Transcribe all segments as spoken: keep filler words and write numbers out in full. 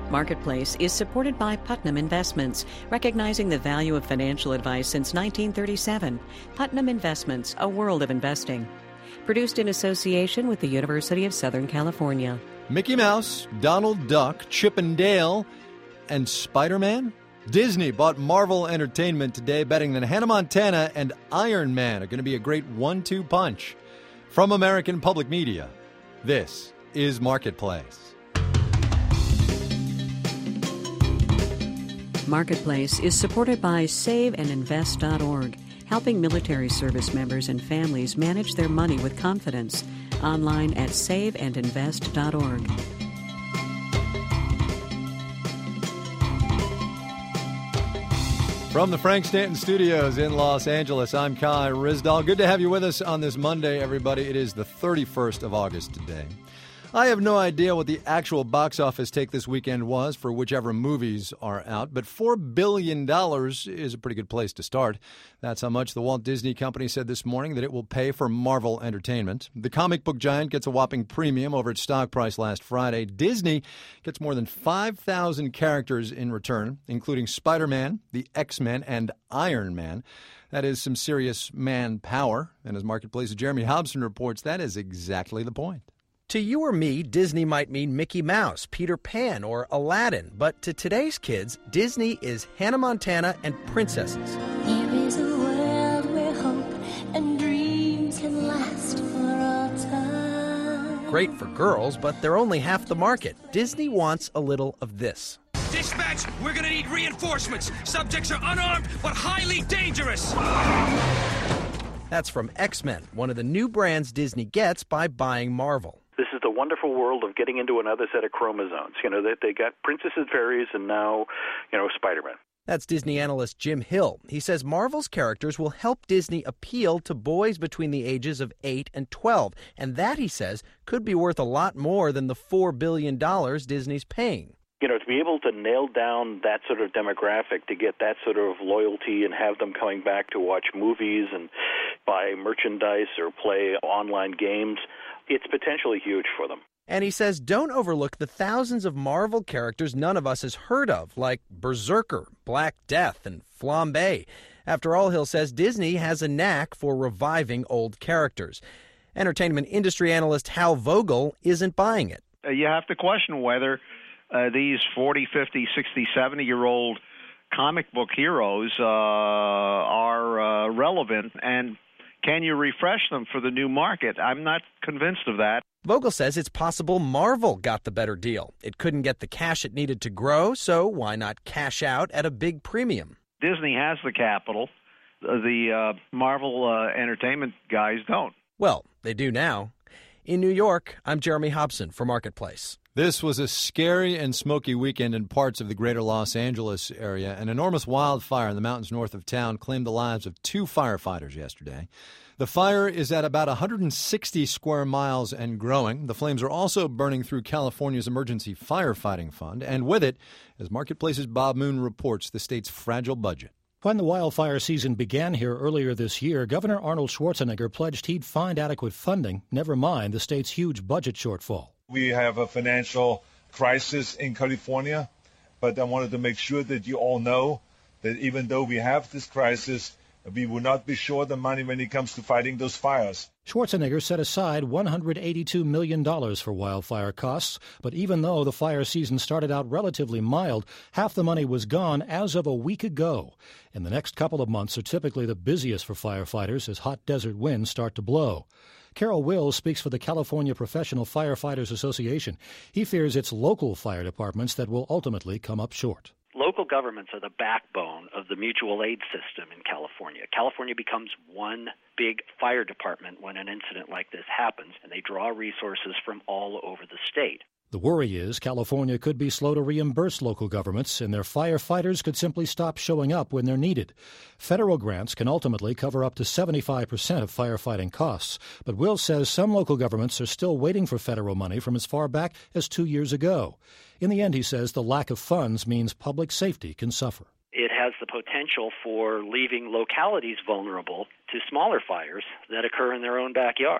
Marketplace is supported by Putnam Investments, recognizing the value of financial advice since nineteen thirty-seven. Putnam Investments, a world of investing. Produced in association with the University of Southern California. Mickey Mouse, Donald Duck, Chip and Dale, and Spider-Man? Disney bought Marvel Entertainment today, betting that Hannah Montana and Iron Man are going to be a great one two punch. From American Public Media, this is Marketplace. Marketplace is supported by save and invest dot org, helping military service members and families manage their money with confidence. Online at save and invest dot org. From the Frank Stanton Studios in Los Angeles, I'm Kai Ryssdal. Good to have you with us on this Monday, everybody. It is the thirty-first of August today. I have no idea what the actual box office take this weekend was for whichever movies are out, but four billion dollars is a pretty good place to start. That's how much the Walt Disney Company said this morning that it will pay for Marvel Entertainment. The comic book giant gets a whopping premium over its stock price last Friday. Disney gets more than five thousand characters in return, including Spider-Man, the X-Men, and Iron Man. That is some serious manpower. And as Marketplace's Jeremy Hobson reports, that is exactly the point. To you or me, Disney might mean Mickey Mouse, Peter Pan, or Aladdin. But to today's kids, Disney is Hannah Montana and princesses. There is a world where hope and dreams can last for all time. Great for girls, but they're only half the market. Disney wants a little of this. Dispatch, we're gonna need reinforcements. Subjects are unarmed, but highly dangerous. That's from X-Men, one of the new brands Disney gets by buying Marvel. This is the wonderful world of getting into another set of chromosomes. You know, they, they got princess and fairies and now, you know, Spider-Man. That's Disney analyst Jim Hill. He says Marvel's characters will help Disney appeal to boys between the ages of eight and twelve. And that, he says, could be worth a lot more than the four billion dollars Disney's paying. You know, to be able to nail down that sort of demographic, to get that sort of loyalty and have them coming back to watch movies and buy merchandise or play online games, it's potentially huge for them. And he says don't overlook the thousands of Marvel characters none of us has heard of, like Berserker, Black Death, and Flambe. After all, Hill says Disney has a knack for reviving old characters. Entertainment industry analyst Hal Vogel isn't buying it. Uh, you have to question whether uh, these forty, fifty, sixty, seventy-year-old comic book heroes uh, are uh, relevant, and can you refresh them for the new market? I'm not convinced of that. Vogel says it's possible Marvel got the better deal. It couldn't get the cash it needed to grow, so why not cash out at a big premium? Disney has the capital. The uh, Marvel uh, Entertainment guys don't. Well, they do now. In New York, I'm Jeremy Hobson for Marketplace. This was a scary and smoky weekend in parts of the greater Los Angeles area. An enormous wildfire in the mountains north of town claimed the lives of two firefighters yesterday. The fire is at about one hundred sixty square miles and growing. The flames are also burning through California's Emergency Firefighting Fund, and with it, as Marketplace's Bob Moon reports, the state's fragile budget. When the wildfire season began here earlier this year, Governor Arnold Schwarzenegger pledged he'd find adequate funding, never mind the state's huge budget shortfall. We have a financial crisis in California, but I wanted to make sure that you all know that even though we have this crisis, we will not be short of money when it comes to fighting those fires. Schwarzenegger set aside one hundred eighty-two million dollars for wildfire costs, but even though the fire season started out relatively mild, half the money was gone as of a week ago. And the next couple of months are typically the busiest for firefighters as hot desert winds start to blow. Carol Wills speaks for the California Professional Firefighters Association. He fears it's local fire departments that will ultimately come up short. Local governments are the backbone of the mutual aid system in California. California becomes one big fire department when an incident like this happens, and they draw resources from all over the state. The worry is California could be slow to reimburse local governments, and their firefighters could simply stop showing up when they're needed. Federal grants can ultimately cover up to seventy-five percent of firefighting costs, but Will says some local governments are still waiting for federal money from as far back as two years ago. In the end, he says the lack of funds means public safety can suffer. It has the potential for leaving localities vulnerable to smaller fires that occur in their own backyards.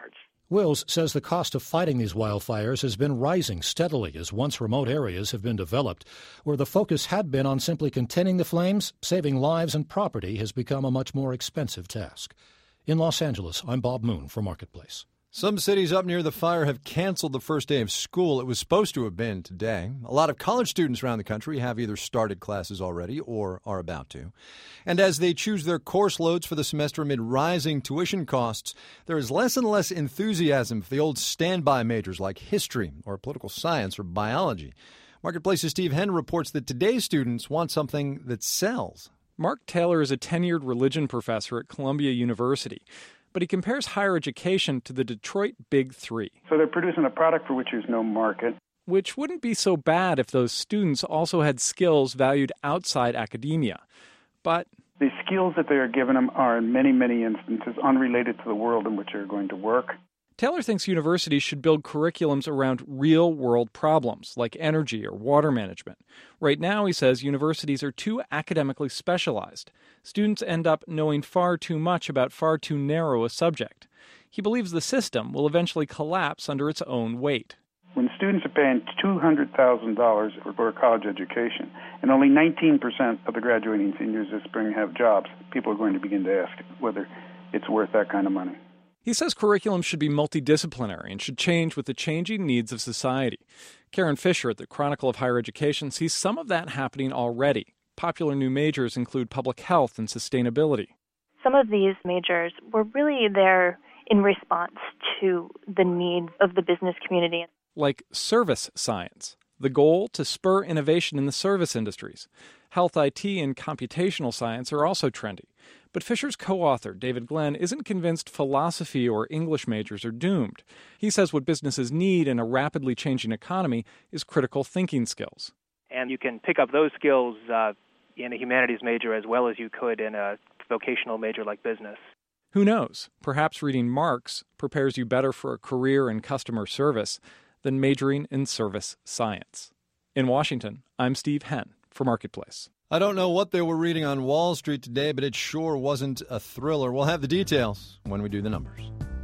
Wills says the cost of fighting these wildfires has been rising steadily as once remote areas have been developed. Where the focus had been on simply containing the flames, saving lives and property has become a much more expensive task. In Los Angeles, I'm Bob Moon for Marketplace. Some cities up near the fire have canceled the first day of school. It was supposed to have been today. A lot of college students around the country have either started classes already or are about to. And as they choose their course loads for the semester amid rising tuition costs, there is less and less enthusiasm for the old standby majors like history or political science or biology. Marketplace's Steve Henn reports that today's students want something that sells. Mark Taylor is a tenured religion professor at Columbia University. But he compares higher education to the Detroit Big Three. So they're producing a product for which there's no market. Which wouldn't be so bad if those students also had skills valued outside academia. But the skills that they are giving them are, in many, many instances, unrelated to the world in which they're going to work. Taylor thinks universities should build curriculums around real-world problems, like energy or water management. Right now, he says, universities are too academically specialized. Students end up knowing far too much about far too narrow a subject. He believes the system will eventually collapse under its own weight. When students are paying two hundred thousand dollars for a college education, and only nineteen percent of the graduating seniors this spring have jobs, people are going to begin to ask whether it's worth that kind of money. He says curriculum should be multidisciplinary and should change with the changing needs of society. Karen Fisher at the Chronicle of Higher Education sees some of that happening already. Popular new majors include public health and sustainability. Some of these majors were really there in response to the needs of the business community. Like service science, the goal to spur innovation in the service industries. Health I T and computational science are also trendy. But Fisher's co-author, David Glenn, isn't convinced philosophy or English majors are doomed. He says what businesses need in a rapidly changing economy is critical thinking skills. And you can pick up those skills uh, in a humanities major as well as you could in a vocational major like business. Who knows? Perhaps reading Marx prepares you better for a career in customer service than majoring in service science. In Washington, I'm Steve Henn for Marketplace. I don't know what they were reading on Wall Street today, but it sure wasn't a thriller. We'll have the details when we do the numbers.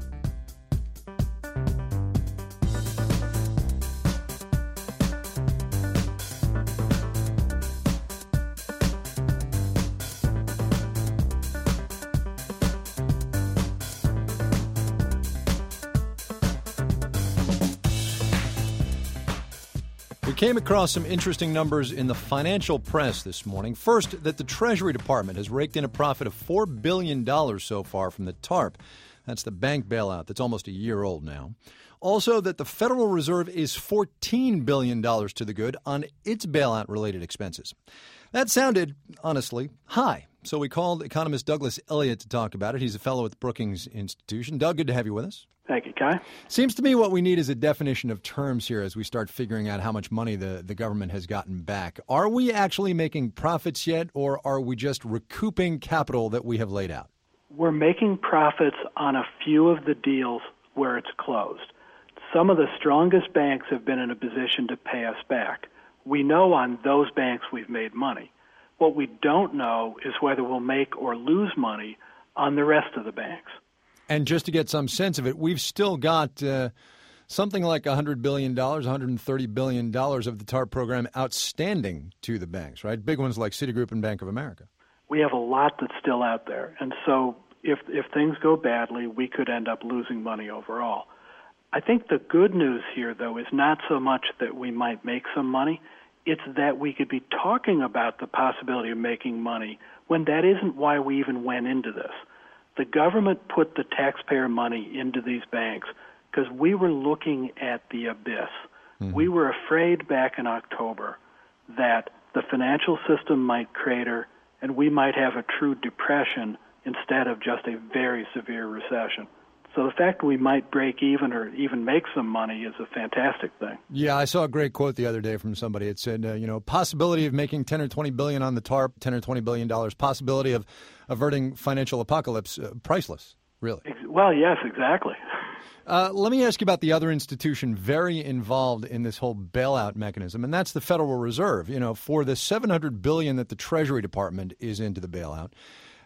We came across some interesting numbers in the financial press this morning. First, that the Treasury Department has raked in a profit of four billion dollars so far from the TARP. That's the bank bailout that's almost a year old now. Also, that the Federal Reserve is fourteen billion dollars to the good on its bailout-related expenses. That sounded, honestly, high. So we called economist Douglas Elliott to talk about it. He's a fellow at the Brookings Institution. Doug, good to have you with us. Thank you, Kai. Seems to me what we need is a definition of terms here as we start figuring out how much money the, the government has gotten back. Are we actually making profits yet, or are we just recouping capital that we have laid out? We're making profits on a few of the deals where it's closed. Some of the strongest banks have been in a position to pay us back. We know on those banks we've made money. What we don't know is whether we'll make or lose money on the rest of the banks. And just to get some sense of it, we've still got uh, something like one hundred billion dollars, one hundred thirty billion dollars of the TARP program outstanding to the banks, right? Big ones like Citigroup and Bank of America. We have a lot that's still out there. And so if if things go badly, we could end up losing money overall. I think the good news here, though, is not so much that we might make some money. It's that we could be talking about the possibility of making money when that isn't why we even went into this. The government put the taxpayer money into these banks because we were looking at the abyss. Mm-hmm. We were afraid back in October that the financial system might crater and we might have a true depression instead of just a very severe recession. So the fact we might break even or even make some money is a fantastic thing. Yeah, I saw a great quote the other day from somebody. It said, uh, you know, possibility of making ten or twenty billion on the TARP, ten or twenty billion dollars, possibility of averting financial apocalypse, uh, priceless, really. Well, yes, exactly. Uh, let me ask you about the other institution very involved in this whole bailout mechanism, and that's the Federal Reserve. You know, for the seven hundred billion dollars that the Treasury Department is into the bailout,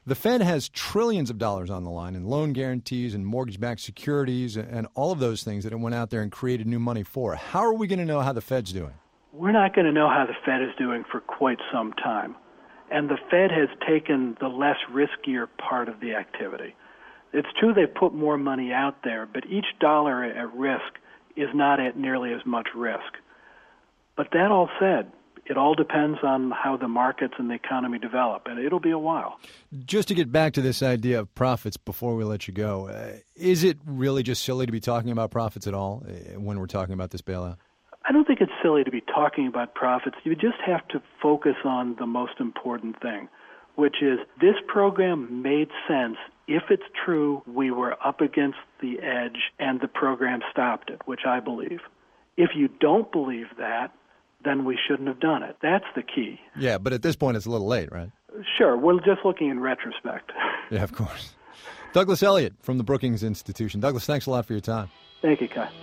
The Fed has trillions of dollars on the line in loan guarantees and mortgage-backed securities and all of those things that it went out there and created new money for. How are we going to know how the Fed's doing? We're not going to know how the Fed is doing for quite some time. And the Fed has taken the less riskier part of the activity. It's true they've put more money out there, but each dollar at risk is not at nearly as much risk. But that all said, it all depends on how the markets and the economy develop, and it'll be a while. Just to get back to this idea of profits before we let you go, uh, is it really just silly to be talking about profits at all uh, when we're talking about this bailout? I don't think it's silly to be talking about profits. You just have to focus on the most important thing, which is this program made sense if it's true we were up against the edge and the program stopped it, which I believe. If you don't believe that, then we shouldn't have done it. That's the key. Yeah, but at this point it's a little late, right? Sure. We're just looking in retrospect. Yeah, of course. Douglas Elliott from the Brookings Institution. Douglas, thanks a lot for your time. Thank you, Kai.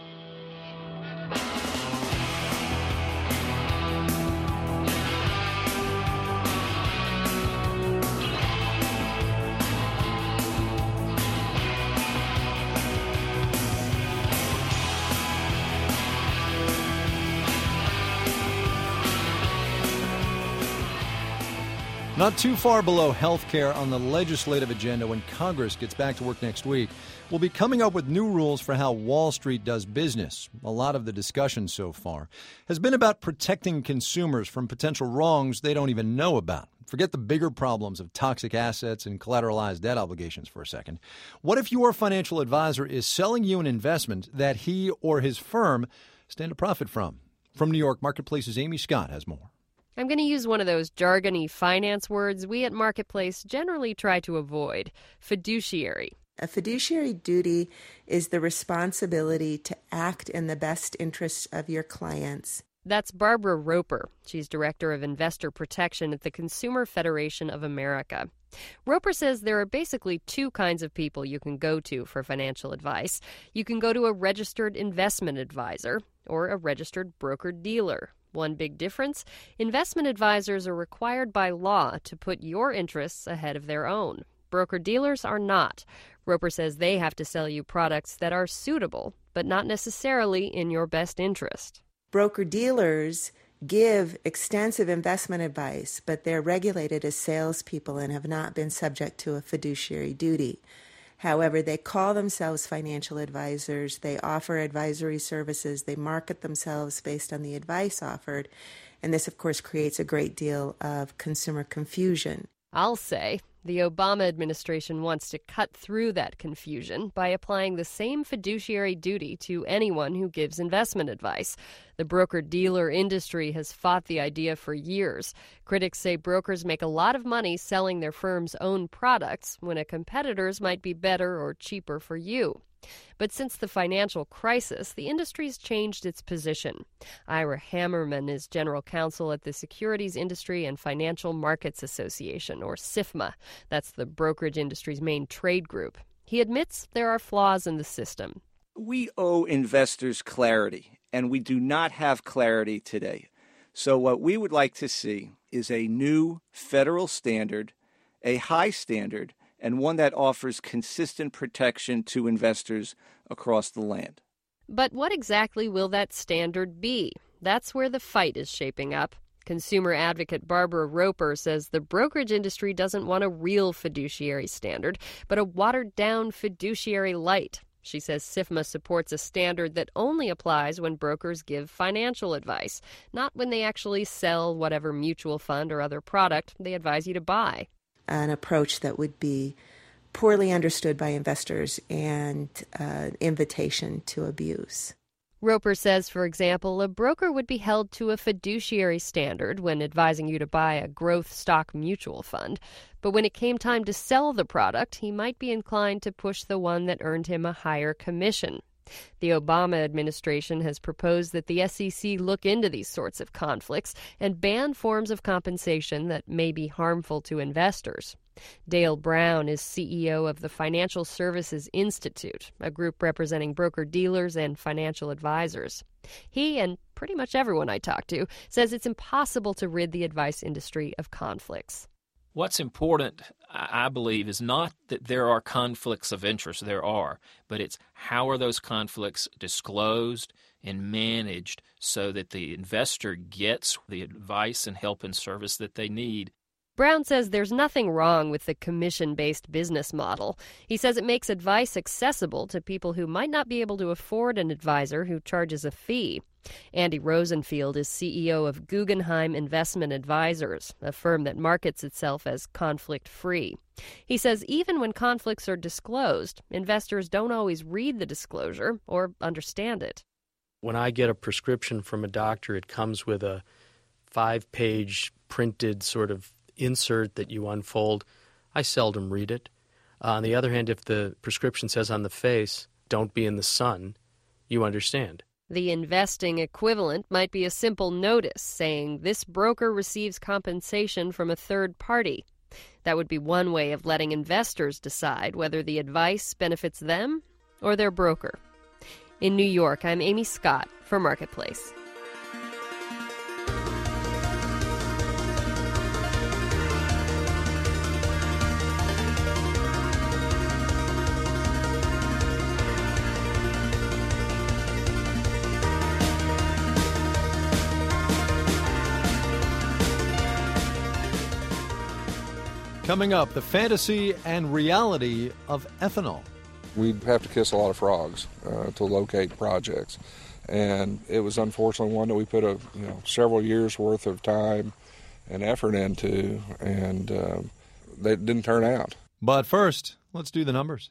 Not too far below health care on the legislative agenda when Congress gets back to work next week. We'll be coming up with new rules for how Wall Street does business. A lot of the discussion so far has been about protecting consumers from potential wrongs they don't even know about. Forget the bigger problems of toxic assets and collateralized debt obligations for a second. What if your financial advisor is selling you an investment that he or his firm stand to profit from? From New York, Marketplace's Amy Scott has more. I'm going to use one of those jargony finance words we at Marketplace generally try to avoid: fiduciary. A fiduciary duty is the responsibility to act in the best interests of your clients. That's Barbara Roper. She's Director of Investor Protection at the Consumer Federation of America. Roper says there are basically two kinds of people you can go to for financial advice. You can go to a registered investment advisor or a registered broker-dealer. One big difference: investment advisors are required by law to put your interests ahead of their own. Broker-dealers are not. Roper says they have to sell you products that are suitable, but not necessarily in your best interest. Broker-dealers give extensive investment advice, but they're regulated as salespeople and have not been subject to a fiduciary duty. However, they call themselves financial advisors, they offer advisory services, they market themselves based on the advice offered, and this, of course, creates a great deal of consumer confusion. I'll say the Obama administration wants to cut through that confusion by applying the same fiduciary duty to anyone who gives investment advice. The broker-dealer industry has fought the idea for years. Critics say brokers make a lot of money selling their firm's own products when a competitor's might be better or cheaper for you. But since the financial crisis, the industry's changed its position. Ira Hammerman is general counsel at the Securities Industry and Financial Markets Association, or SIFMA. That's the brokerage industry's main trade group. He admits there are flaws in the system. We owe investors clarity, and we do not have clarity today. So what we would like to see is a new federal standard, a high standard, and one that offers consistent protection to investors across the land. But what exactly will that standard be? That's where the fight is shaping up. Consumer advocate Barbara Roper says the brokerage industry doesn't want a real fiduciary standard, but a watered-down fiduciary light. She says SIFMA supports a standard that only applies when brokers give financial advice, not when they actually sell whatever mutual fund or other product they advise you to buy. An approach that would be poorly understood by investors and an uh, invitation to abuse. Roper says, for example, a broker would be held to a fiduciary standard when advising you to buy a growth stock mutual fund. But when it came time to sell the product, he might be inclined to push the one that earned him a higher commission. The Obama administration has proposed that the S E C look into these sorts of conflicts and ban forms of compensation that may be harmful to investors. Dale Brown is C E O of the Financial Services Institute, a group representing broker-dealers and financial advisors. He, and pretty much everyone I talk to, says it's impossible to rid the advice industry of conflicts. What's important, I believe, is not that there are conflicts of interest. There are. But it's how are those conflicts disclosed and managed so that the investor gets the advice and help and service that they need. Brown says there's nothing wrong with the commission-based business model. He says it makes advice accessible to people who might not be able to afford an advisor who charges a fee. Andy Rosenfield is C E O of Guggenheim Investment Advisors, a firm that markets itself as conflict-free. He says even when conflicts are disclosed, investors don't always read the disclosure or understand it. When I get a prescription from a doctor, it comes with a five-page printed sort of insert that you unfold. I seldom read it. Uh, on the other hand, if the prescription says on the face, "Don't be in the sun," you understand. The investing equivalent might be a simple notice saying this broker receives compensation from a third party. That would be one way of letting investors decide whether the advice benefits them or their broker. In New York, I'm Amy Scott for Marketplace. Coming up, the fantasy and reality of ethanol. We'd have to kiss a lot of frogs uh, to locate projects, and it was unfortunately one that we put a you know several years worth of time and effort into, and uh, they didn't turn out. But first, let's do the numbers.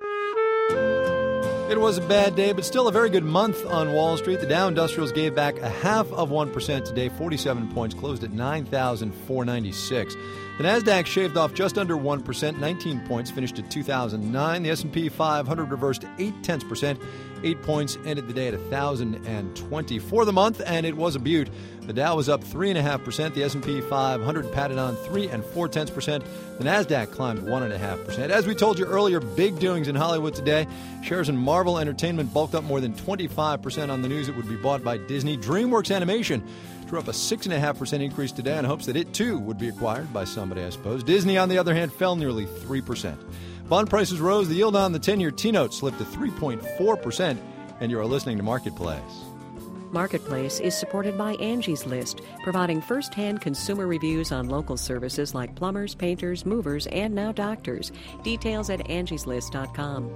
It was a bad day, but still a very good month on Wall Street. The Dow Industrials gave back a half of one percent today, forty-seven points, closed at nine thousand four hundred ninety-six. The Nasdaq shaved off just under one percent, nineteen points, finished at two thousand nine. The S and P five hundred reversed eight tenths percent, eight points, ended the day at one thousand twenty for the month, and it was a beaut. The Dow was up three point five percent. The S and P five hundred patted on three and four tenths percent. The Nasdaq climbed one point five percent. As we told you earlier, big doings in Hollywood today. Shares in Marvel Entertainment bulked up more than twenty-five percent on the news it would be bought by Disney. DreamWorks Animation drew up a six point five percent increase today in hopes that it, too, would be acquired by somebody, I suppose. Disney, on the other hand, fell nearly three percent. Bond prices rose. The yield on the ten-year T-note slipped to three point four percent. And you are listening to Marketplace. Marketplace is supported by Angie's List, providing first-hand consumer reviews on local services like plumbers, painters, movers, and now doctors. Details at angies list dot com.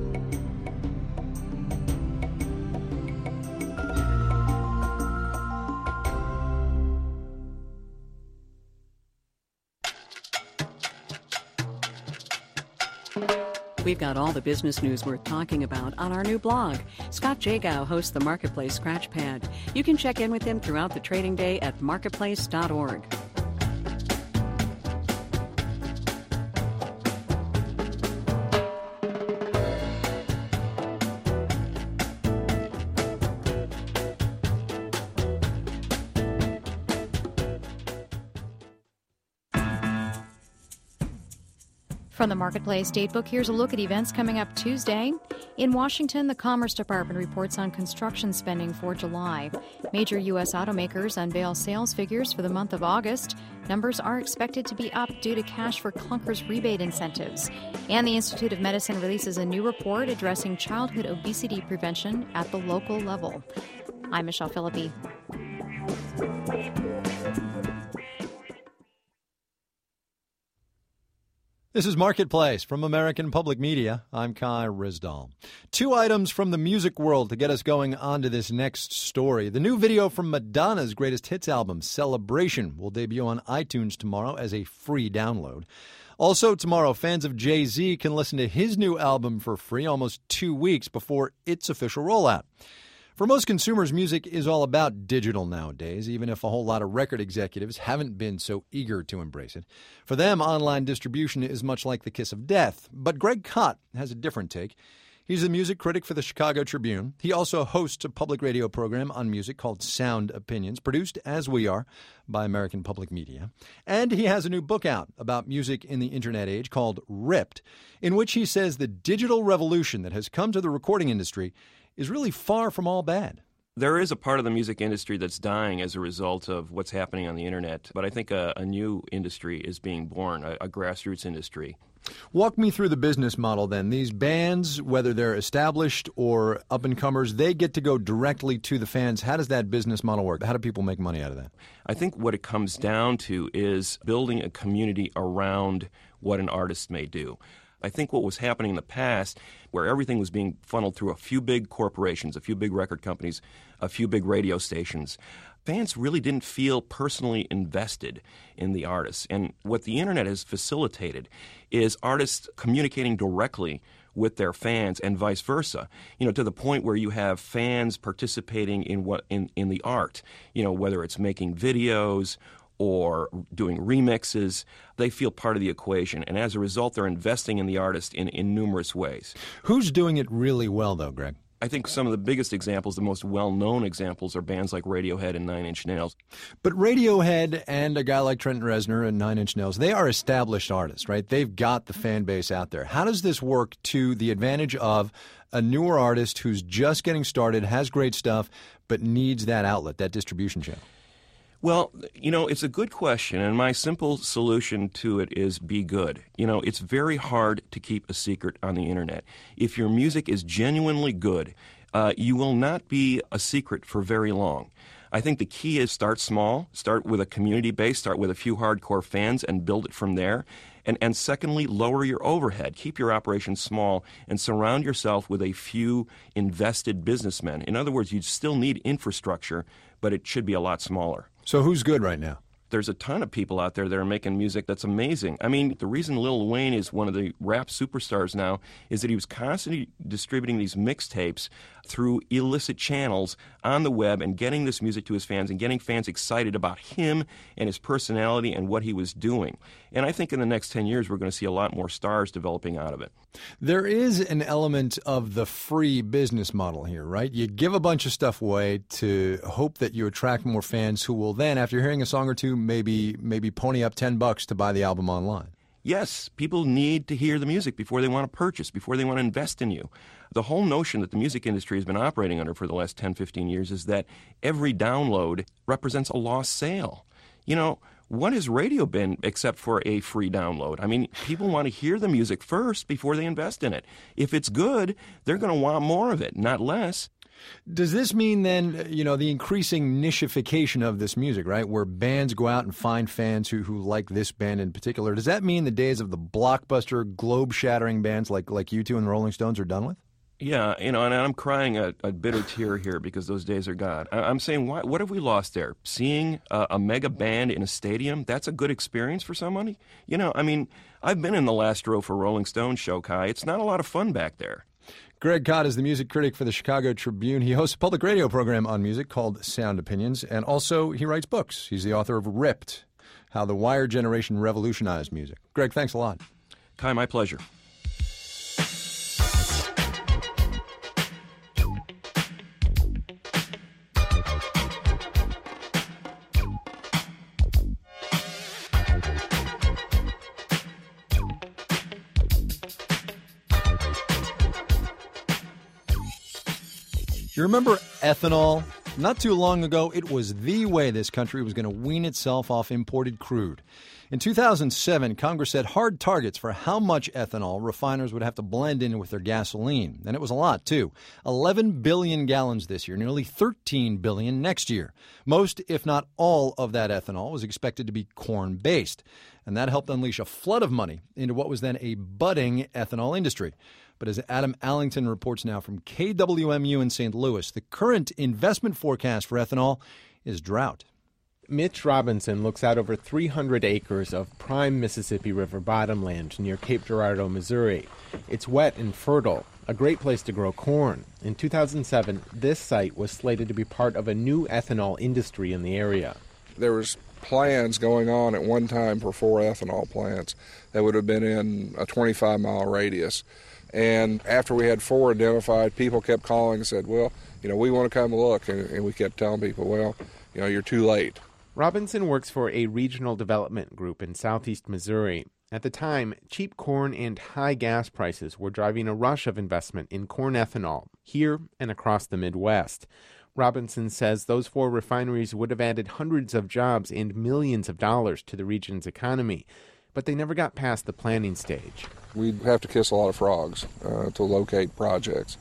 We've got all the business news worth talking about on our new blog. Scott Jagow hosts the Marketplace Scratchpad. You can check in with him throughout the trading day at marketplace dot org. From the Marketplace Datebook, here's a look at events coming up Tuesday. In Washington, the Commerce Department reports on construction spending for July. Major U S automakers unveil sales figures for the month of August. Numbers are expected to be up due to cash for clunkers rebate incentives. And the Institute of Medicine releases a new report addressing childhood obesity prevention at the local level. I'm Michelle Philippi. This is Marketplace from American Public Media. I'm Kai Ryssdal. Two items from the music world to get us going on to this next story. The new video from Madonna's greatest hits album, Celebration, will debut on iTunes tomorrow as a free download. Also tomorrow, fans of Jay-Z can listen to his new album for free almost two weeks before its official rollout. For most consumers, music is all about digital nowadays, even if a whole lot of record executives haven't been so eager to embrace it. For them, online distribution is much like the kiss of death. But Greg Kot has a different take. He's a music critic for the Chicago Tribune. He also hosts a public radio program on music called Sound Opinions, produced, as we are, by American Public Media. And he has a new book out about music in the internet age called Ripped, in which he says the digital revolution that has come to the recording industry is really far from all bad. There is a part of the music industry that's dying as a result of what's happening on the internet, but I think a, a new industry is being born, a, a grassroots industry. Walk me through the business model then. These bands, whether they're established or up-and-comers, they get to go directly to the fans. How does that business model work? How do people make money out of that? I think what it comes down to is building a community around what an artist may do. I think what was happening in the past, where everything was being funneled through a few big corporations, a few big record companies, a few big radio stations, fans really didn't feel personally invested in the artists. And what the internet has facilitated is artists communicating directly with their fans and vice versa, you know, to the point where you have fans participating in what in, in the art, you know, whether it's making videos or doing remixes. They feel part of the equation, and as a result, they're investing in the artist in, in numerous ways. Who's doing it really well, though, Greg? I think some of the biggest examples, the most well-known examples, are bands like Radiohead and Nine Inch Nails. But Radiohead and a guy like Trent Reznor and Nine Inch Nails, they are established artists, right? They've got the fan base out there. How does this work to the advantage of a newer artist who's just getting started, has great stuff, but needs that outlet, that distribution channel? Well, you know, it's a good question, and my simple solution to it is be good. You know, it's very hard to keep a secret on the internet. If your music is genuinely good, uh, you will not be a secret for very long. I think the key is start small, start with a community base, start with a few hardcore fans, and build it from there. And, and secondly, lower your overhead. Keep your operation small and surround yourself with a few invested businessmen. In other words, you still need infrastructure, but it should be a lot smaller. So who's good right now? There's a ton of people out there that are making music that's amazing. I mean, the reason Lil Wayne is one of the rap superstars now is that he was constantly distributing these mixtapes through illicit channels on the web and getting this music to his fans and getting fans excited about him and his personality and what he was doing. And I think in the next ten years, we're going to see a lot more stars developing out of it. There is an element of the free business model here, right? You give a bunch of stuff away to hope that you attract more fans who will then, after hearing a song or two, maybe maybe pony up ten bucks to buy the album online. Yes, people need to hear the music before they want to purchase, before they want to invest in you. The whole notion that the music industry has been operating under for the last ten, fifteen years is that every download represents a lost sale. You know, what has radio been except for a free download? I mean, people want to hear the music first before they invest in it. If it's good, they're going to want more of it, not less. Does this mean then, you know, the increasing nichification of this music, right, where bands go out and find fans who, who like this band in particular, does that mean the days of the blockbuster, globe-shattering bands like, like U two and the Rolling Stones are done with? Yeah, you know, and I'm crying a, a bitter tear here because those days are gone. I, I'm saying, why, what have we lost there? Seeing a, a mega band in a stadium, that's a good experience for somebody? You know, I mean, I've been in the last row for Rolling Stones show, Kai. It's not a lot of fun back there. Greg Kot is the music critic for the Chicago Tribune. He hosts a public radio program on music called Sound Opinions, and also he writes books. He's the author of Ripped, How the Wired Generation Revolutionized Music. Greg, thanks a lot. Kai, my pleasure. You remember ethanol? Not too long ago, it was the way this country was going to wean itself off imported crude. In two thousand seven, Congress set hard targets for how much ethanol refiners would have to blend in with their gasoline. And it was a lot, too. eleven billion gallons this year, nearly thirteen billion next year. Most, if not all, of that ethanol was expected to be corn-based. And that helped unleash a flood of money into what was then a budding ethanol industry. But as Adam Allington reports now from K W M U in Saint Louis, the current investment forecast for ethanol is drought. Mitch Robinson looks out over three hundred acres of prime Mississippi River bottomland near Cape Girardeau, Missouri. It's wet and fertile, a great place to grow corn. In two thousand seven, this site was slated to be part of a new ethanol industry in the area. There was plans going on at one time for four ethanol plants that would have been in a twenty-five mile radius. And after we had four identified, people kept calling and said, well, you know, we want to come look. And, and we kept telling people, well, you know, you're too late. Robinson works for a regional development group in southeast Missouri. At the time, cheap corn and high gas prices were driving a rush of investment in corn ethanol here and across the Midwest. Robinson says those four refineries would have added hundreds of jobs and millions of dollars to the region's economy, but they never got past the planning stage. We'd have to kiss a lot of frogs uh, to locate projects,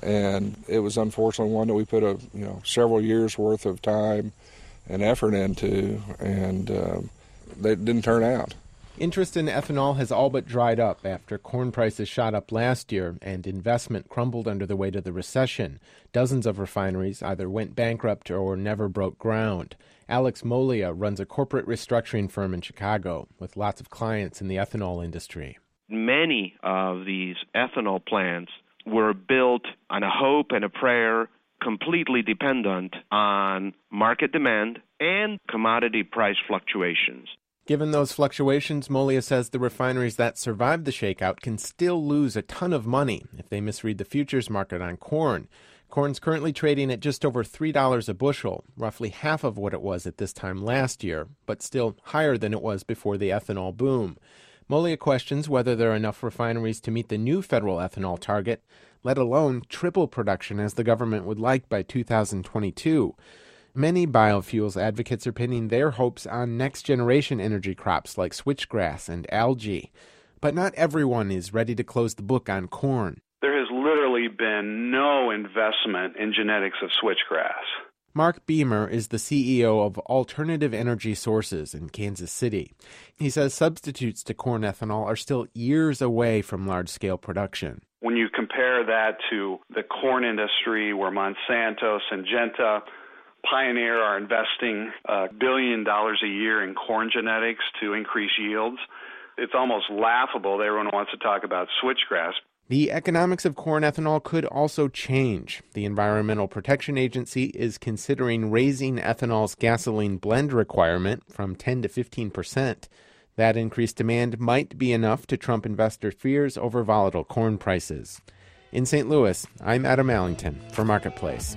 and it was unfortunately one that we put a you know several years worth of time and effort into, and uh, they didn't turn out. Interest in ethanol has all but dried up after corn prices shot up last year and investment crumbled under the weight of the recession. Dozens of refineries either went bankrupt or never broke ground. Alex Molia runs a corporate restructuring firm in Chicago with lots of clients in the ethanol industry. Many of these ethanol plants were built on a hope and a prayer, completely dependent on market demand and commodity price fluctuations. Given those fluctuations, Molia says the refineries that survived the shakeout can still lose a ton of money if they misread the futures market on corn. Corn's currently trading at just over three dollars a bushel, roughly half of what it was at this time last year, but still higher than it was before the ethanol boom. Molia questions whether there are enough refineries to meet the new federal ethanol target, let alone triple production as the government would like by two thousand twenty-two. Many biofuels advocates are pinning their hopes on next-generation energy crops like switchgrass and algae. But not everyone is ready to close the book on corn. There has literally been no investment in genetics of switchgrass. Mark Beamer is the C E O of Alternative Energy Sources in Kansas City. He says substitutes to corn ethanol are still years away from large-scale production. When you compare that to the corn industry where Monsanto, Syngenta, Pioneer are investing a billion dollars a year in corn genetics to increase yields, it's almost laughable that everyone wants to talk about switchgrass. The economics of corn ethanol could also change. The Environmental Protection Agency is considering raising ethanol's gasoline blend requirement from ten to fifteen percent. That increased demand might be enough to trump investor fears over volatile corn prices. In Saint Louis, I'm Adam Allington for Marketplace.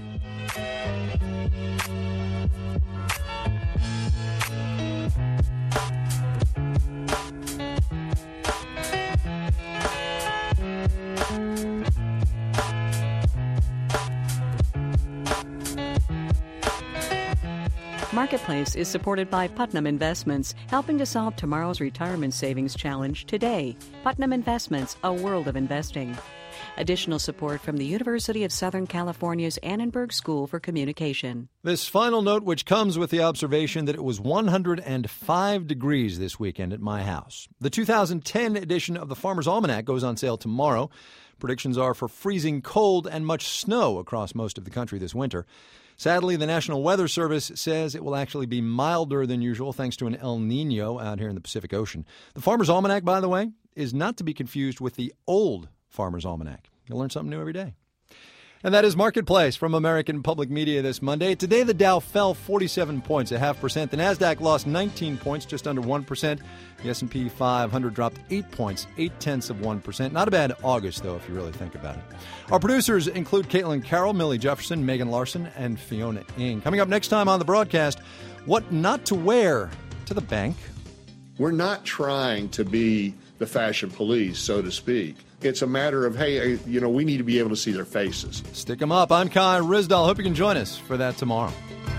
Marketplace is supported by Putnam Investments, helping to solve tomorrow's retirement savings challenge today. Putnam Investments, a world of investing. Additional support from the University of Southern California's Annenberg School for Communication. This final note, which comes with the observation that it was one hundred five degrees this weekend at my house. The two thousand ten edition of the Farmer's Almanac goes on sale tomorrow. Predictions are for freezing cold and much snow across most of the country this winter. Sadly, the National Weather Service says it will actually be milder than usual thanks to an El Nino out here in the Pacific Ocean. The Farmer's Almanac, by the way, is not to be confused with the old Farmer's Almanac. You'll learn something new every day. And that is Marketplace from American Public Media this Monday. Today, the Dow fell forty-seven points, a half percent. The Nasdaq lost nineteen points, just under one percent. The S and P five hundred dropped eight points, eight tenths of one percent. Not a bad August, though, if you really think about it. Our producers include Caitlin Carroll, Millie Jefferson, Megan Larson, and Fiona Ng. Coming up next time on the broadcast, what not to wear to the bank. We're not trying to be the fashion police, so to speak. It's a matter of, hey, you know, we need to be able to see their faces. Stick them up. I'm Kai Ryssdal. Hope you can join us for that tomorrow.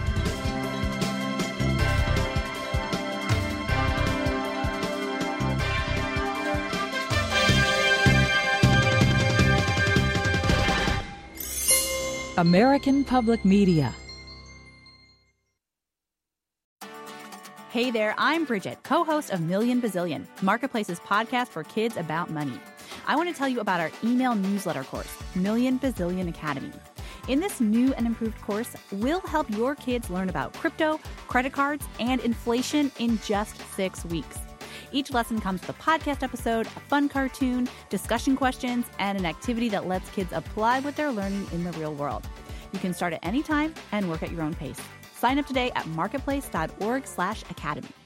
American Public Media. Hey there, I'm Bridget, co-host of Million Bazillion, Marketplace's podcast for kids about money. I want to tell you about our email newsletter course, Million Bazillion Academy. In this new and improved course, we'll help your kids learn about crypto, credit cards, and inflation in just six weeks. Each lesson comes with a podcast episode, a fun cartoon, discussion questions, and an activity that lets kids apply what they're learning in the real world. You can start at any time and work at your own pace. Sign up today at marketplace.org slash academy.